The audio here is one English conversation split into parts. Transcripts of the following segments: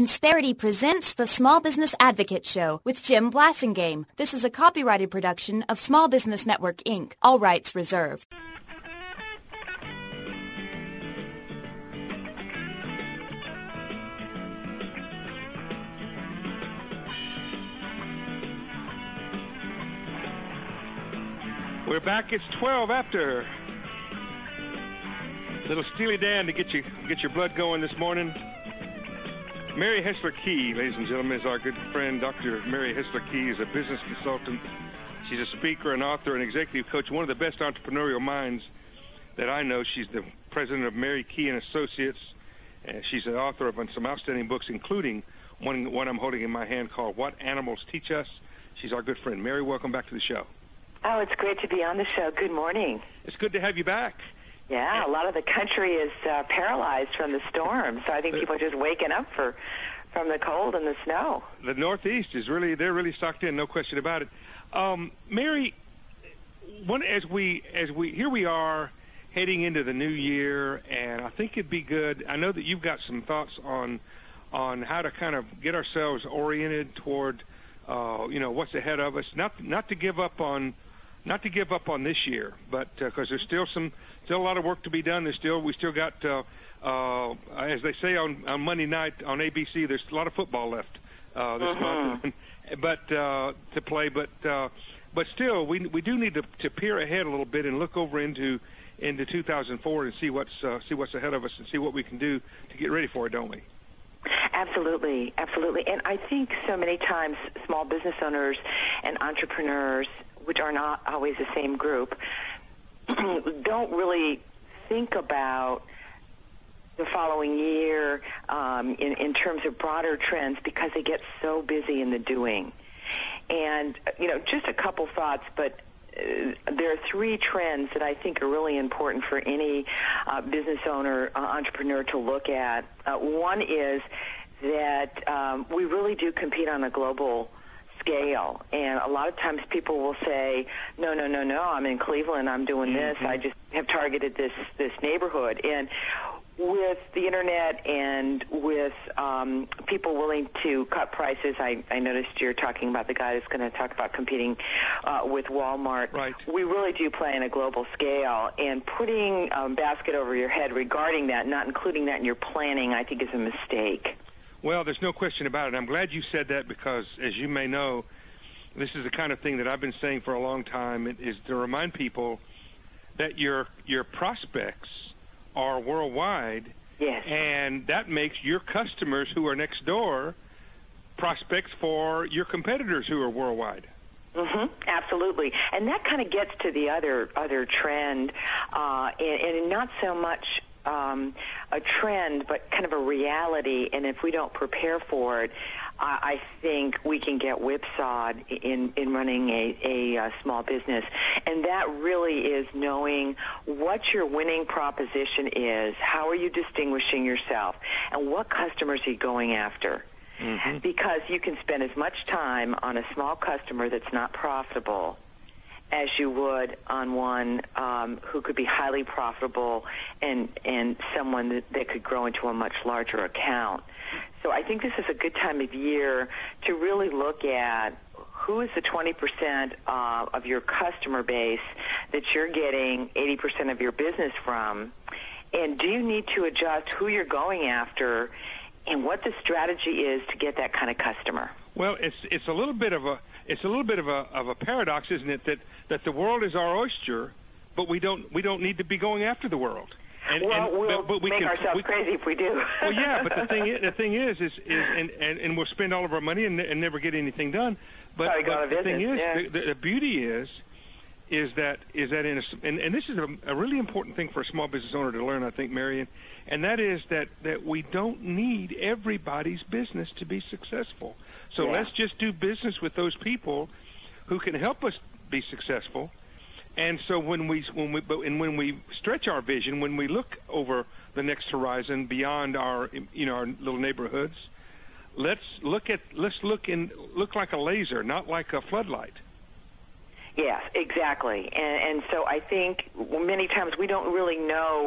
Insperity presents the Small Business Advocate Show with Jim Blasingame. This is a copyrighted production of Small Business Network, Inc., all rights reserved. We're back. It's 12 after. Little Steely Dan to get your blood going this morning. Mary Hessler Key, ladies and gentlemen, is our good friend. Dr. Mary Hessler Key is a business consultant. She's a speaker, an author, an executive coach, one of the best entrepreneurial minds that I know. She's the president of Mary Key and Associates. She's the author of some outstanding books, including one I'm holding in my hand called What Animals Teach Us. She's our good friend. Mary, welcome back to the show. Oh, it's great to be on the show. Good morning. It's good to have you back. Yeah, a lot of the country is paralyzed from the storm, so I think people are just waking up from the cold and the snow. The Northeast is they're really stocked in, no question about it. Mary, as we here we are heading into the new year, and I think it'd be good. I know that you've got some thoughts on how to kind of get ourselves oriented toward what's ahead of us. Not to give up on this year, but because there's still a lot of work to be done. We still got, as they say on Monday night on ABC, there's a lot of football left this month, but to play. But still, we do need to peer ahead a little bit and look over into 2004 and see what's ahead of us and see what we can do to get ready for it, don't we? Absolutely, absolutely. And I think so many times small business owners and entrepreneurs, which are not always the same group, don't really think about the following year in terms of broader trends because they get so busy in the doing. And, just a couple thoughts, but there are three trends that I think are really important for any business owner, entrepreneur to look at. One is that we really do compete on a global scale, and a lot of times people will say, no, I'm in Cleveland, I'm doing this, I just have targeted this neighborhood. And with the internet and with people willing to cut prices, I noticed you're talking about the guy that's going to talk about competing with Walmart. Right. We really do play on a global scale, and putting a basket over your head regarding that, not including that in your planning, I think is a mistake. Well, there's no question about it. I'm glad you said that because, as you may know, this is the kind of thing that I've been saying for a long time, is to remind people that your prospects are worldwide. Yes. And that makes your customers who are next door prospects for your competitors who are worldwide. Absolutely. And that kind of gets to the other trend, and not so much a trend, but kind of a reality. And if we don't prepare for it, I think we can get whipsawed in running a small business. And that really is knowing what your winning proposition is, how are you distinguishing yourself, and what customers are you going after. Because you can spend as much time on a small customer that's not profitable as you would on one who could be highly profitable and someone that could grow into a much larger account. So I think this is a good time of year to really look at who is the 20% of your customer base that you're getting 80% of your business from, and do you need to adjust who you're going after and what the strategy is to get that kind of customer. Well, it's a little bit of a paradox, isn't it? That the world is our oyster, but we don't need to be going after the world. We'll make ourselves crazy if we do. Well, yeah, but the thing is, and we'll spend all of our money and never get anything done. But the thing is, the beauty is that and this is a really important thing for a small business owner to learn, I think, Marion, and that is that we don't need everybody's business to be successful. So let's just do business with those people who can help us be successful. And so when we stretch our vision, when we look over the next horizon beyond our little neighborhoods, let's look like a laser, not like a floodlight. Yes, exactly. And so I think many times we don't really know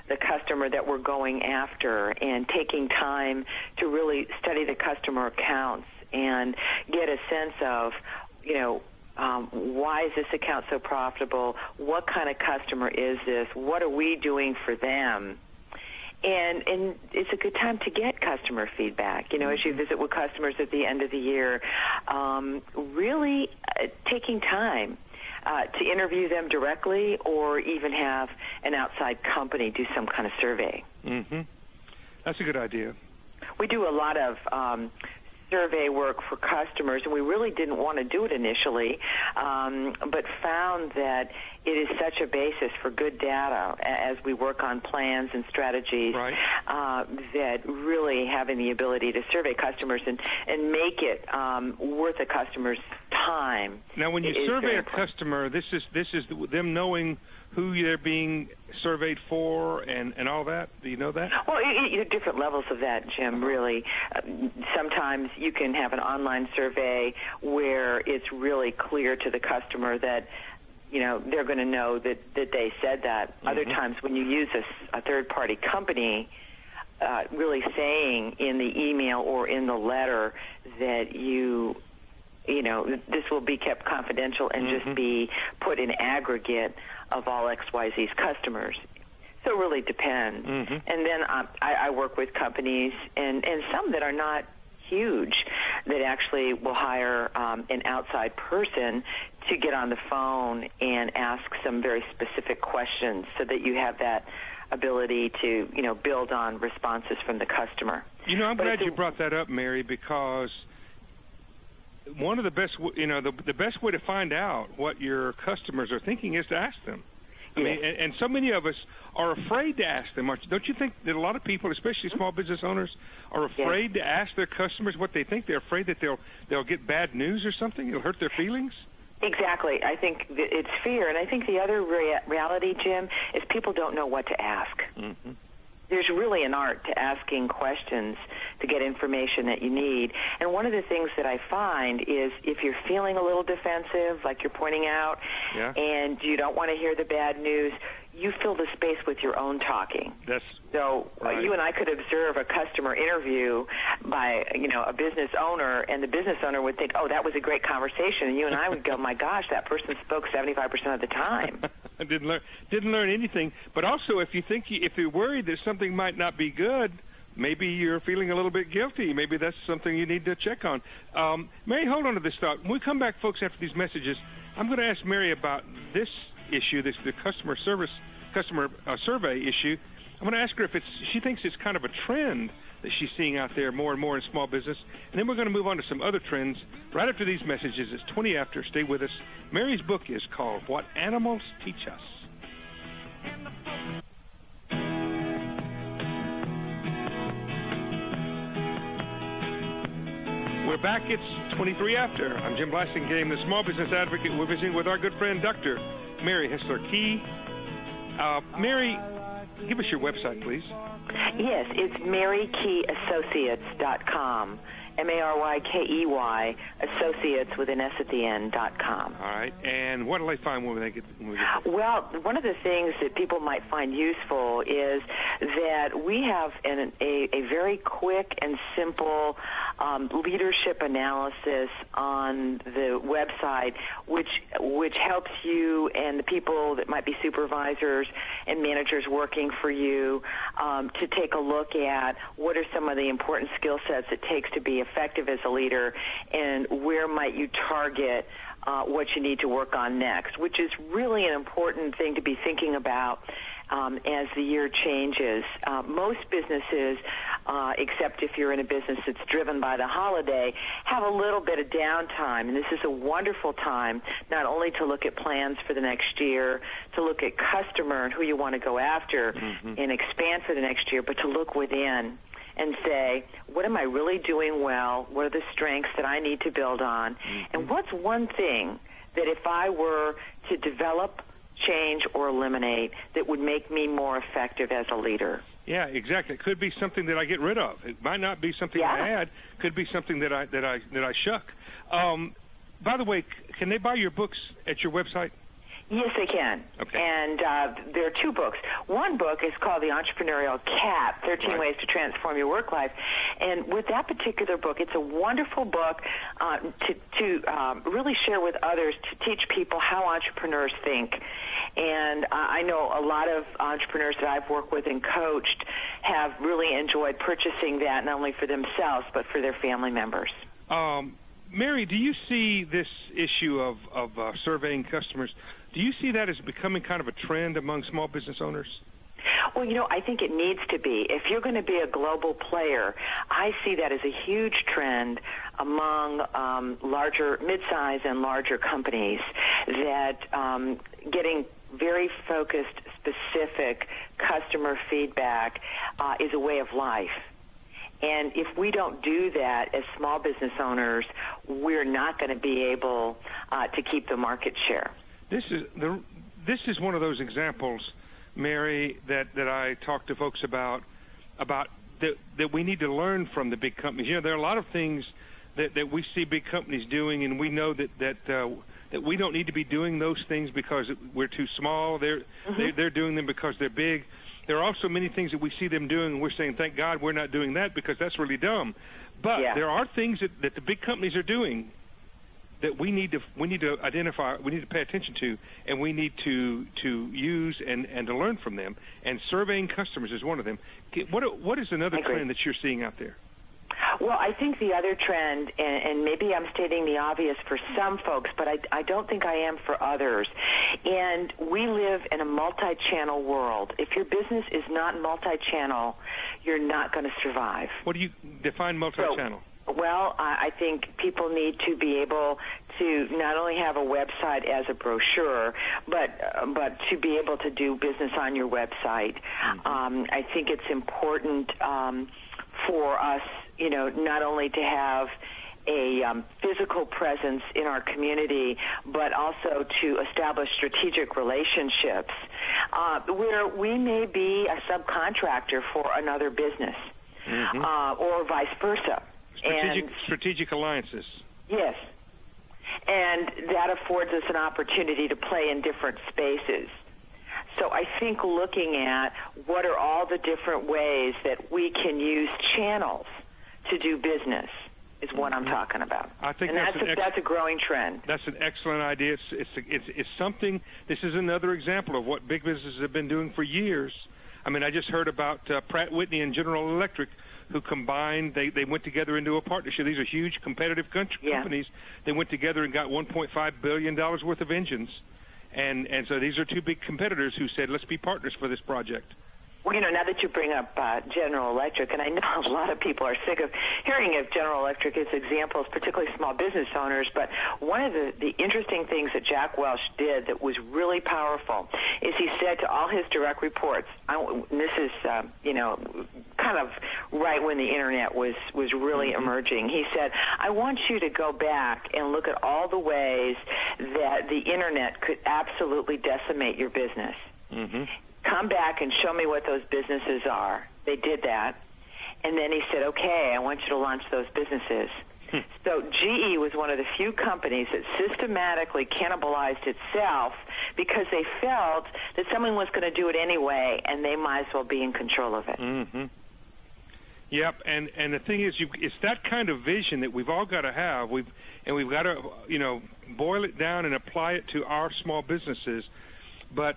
the customer that we're going after and taking time to really study the customer accounts and get a sense of, why is this account so profitable? What kind of customer is this? What are we doing for them? And it's a good time to get customer feedback. As you visit with customers at the end of the year, really taking time to interview them directly or even have an outside company do some kind of survey. Mm-hmm. That's a good idea. We do a lot of survey work for customers, and we really didn't want to do it initially, but found that it is such a basis for good data as we work on plans and strategies, right. That really having the ability to survey customers and make it worth a customer's time. Now, when you survey a customer, this is them knowing who they're being surveyed for and all that? Do you know that? Well, different levels of that, Jim, really. Sometimes you can have an online survey where it's really clear to the customer that, they're going to know that they said that. Mm-hmm. Other times when you use a third-party company, really saying in the email or in the letter that this will be kept confidential and just be put in aggregate of all XYZ's customers. So it really depends. Mm-hmm. And then I work with companies and some that are not huge that actually will hire an outside person to get on the phone and ask some very specific questions so that you have that ability to, build on responses from the customer. I'm glad you brought that up, Mary, because one of the best, the best way to find out what your customers are thinking is to ask them. I mean, and so many of us are afraid to ask them. Don't you think that a lot of people, especially small business owners, are afraid to ask their customers what they think? They're afraid that they'll get bad news or something. It'll hurt their feelings. Exactly. I think it's fear. And I think the other reality, Jim, is people don't know what to ask. Mm-hmm. There's really an art to asking questions to get information that you need. And one of the things that I find is if you're feeling a little defensive, like you're pointing out, and you don't want to hear the bad news, you fill the space with your own talking. So right. You and I could observe a customer interview by, a business owner, and the business owner would think, oh, that was a great conversation. And you and I would go, my gosh, that person spoke 75% of the time. I didn't learn anything. But also, if you're worried that something might not be good, maybe you're feeling a little bit guilty. Maybe that's something you need to check on. Mary, hold on to this thought. When we come back, folks, after these messages, I'm going to ask Mary about this issue, the customer survey issue. I'm going to ask her if she thinks it's kind of a trend that she's seeing out there more and more in small business. And then we're going to move on to some other trends right after these messages. It's 20 after. Stay with us. Mary's book is called What Animals Teach Us. We're back. It's 23 after. I'm Jim Blasingame, the Small Business Advocate. We're visiting with our good friend, Dr. Mary Hessler Key. Mary, give us your website, please. Yes, it's MaryKeyAssociates.com. MaryKey Associates with an S at the end.com. All right. And what do they find when they get there? Well, one of the things that people might find useful is that we have a very quick and simple leadership analysis on the website, which helps you and the people that might be supervisors and managers working for you to take a look at what are some of the important skill sets it takes to be effective as a leader, and where might you target what you need to work on next, which is really an important thing to be thinking about as the year changes. Most businesses, except if you're in a business that's driven by the holiday, have a little bit of downtime, and this is a wonderful time not only to look at plans for the next year, to look at customer and who you want to go after and expand for the next year, but to look within and say, what am I really doing well? What are the strengths that I need to build on? And what's one thing that if I were to develop, change, or eliminate that would make me more effective as a leader? Yeah, exactly. It could be something that I get rid of. It might not be something I add. It could be something that I shuck. By the way, can they buy your books at your website? Yes, they can. Okay. And there are 2 books. One book is called The Entrepreneurial Cat, 13 Ways to Transform Your Work Life. And with that particular book, it's a wonderful book to really share with others, to teach people how entrepreneurs think. And I know a lot of entrepreneurs that I've worked with and coached have really enjoyed purchasing that, not only for themselves, but for their family members. Mary, do you see this issue of surveying customers, do you see that as becoming kind of a trend among small business owners? Well, I think it needs to be. If you're going to be a global player, I see that as a huge trend among mid-size and larger companies, that getting very focused, specific customer feedback is a way of life. And if we don't do that as small business owners, we're not going to be able to keep the market share. This is one of those examples, Mary, that I talk to folks about that we need to learn from the big companies. There are a lot of things that we see big companies doing, and we know that we don't need to be doing those things because we're too small. They're doing them because they're big. There are also many things that we see them doing, and we're saying, thank God we're not doing that because that's really dumb. But there are things that the big companies are doing that we need to identify, we need to pay attention to, and we need to use and to learn from them. And surveying customers is one of them. What is another trend that you're seeing out there? Well, I think the other trend, and maybe I'm stating the obvious for some folks, but I don't think I am for others, and we live in a multi-channel world. If your business is not multi-channel, you're not going to survive. What do you define multi-channel? Well, I think people need to be able to not only have a website as a brochure, but to be able to do business on your website. I think it's important for us, not only to have a physical presence in our community, but also to establish strategic relationships where we may be a subcontractor for another business or vice versa. Strategic alliances. Yes. And that affords us an opportunity to play in different spaces. So I think looking at what are all the different ways that we can use channels to do business is what I'm talking about. I think that's a growing trend. That's an excellent idea. It's something. This is another example of what big businesses have been doing for years. I mean, I just heard about Pratt Whitney and General Electric, who combined, they went together into a partnership. These are huge competitive companies. They went together and got $1.5 billion worth of engines. And so these are 2 big competitors who said, let's be partners for this project. Well, now that you bring up General Electric, and I know a lot of people are sick of hearing of General Electric as examples, particularly small business owners, but one of the interesting things that Jack Welch did that was really powerful is he said to all his direct reports, this is, kind of right when the Internet was really emerging, he said, I want you to go back and look at all the ways that the Internet could absolutely decimate your business. Come back and show me what those businesses are. They did that. And then he said, okay, I want you to launch those businesses. So GE was one of the few companies that systematically cannibalized itself because they felt that someone was going to do it anyway, and they might as well be in control of it. Yep, and the thing is, it's that kind of vision that we've all got to have. We've got to, boil it down and apply it to our small businesses. But,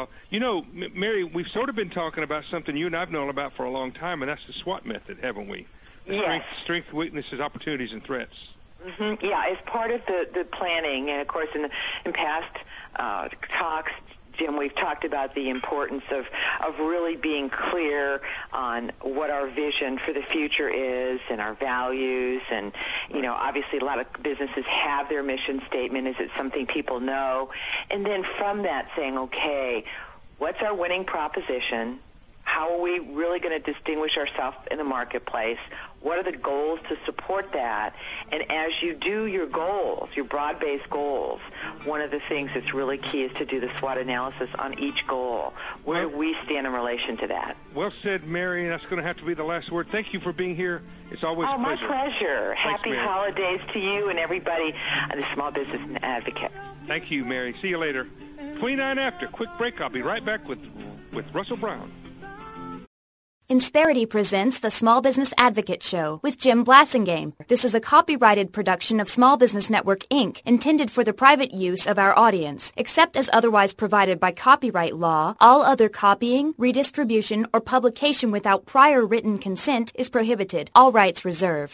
Mary, we've sort of been talking about something you and I've known about for a long time, and that's the SWOT method, haven't we? Strength, weaknesses, opportunities, and threats. Yeah, as part of the planning, and, of course, in past talks, Jim, we've talked about the importance of really being clear on what our vision for the future is and our values. And, obviously a lot of businesses have their mission statement. Is it something people know? And then from that saying, okay, what's our winning proposition? How are we really going to distinguish ourselves in the marketplace? What are the goals to support that? And as you do your goals, your broad-based goals, one of the things that's really key is to do the SWOT analysis on each goal. Where do we stand in relation to that? Well said, Mary. That's going to have to be the last word. Thank you for being here. It's always a pleasure. My pleasure. Thanks, Happy Mary. holidays to you and everybody at the Small Business Advocate. Thank you, Mary. See you later. 29 after. Quick break. I'll be right back with Russell Brown. Insperity presents the Small Business Advocate Show with Jim Blasingame. This is a copyrighted production of Small Business Network, Inc., intended for the private use of our audience. Except as otherwise provided by copyright law, all other copying, redistribution, or publication without prior written consent is prohibited. All rights reserved.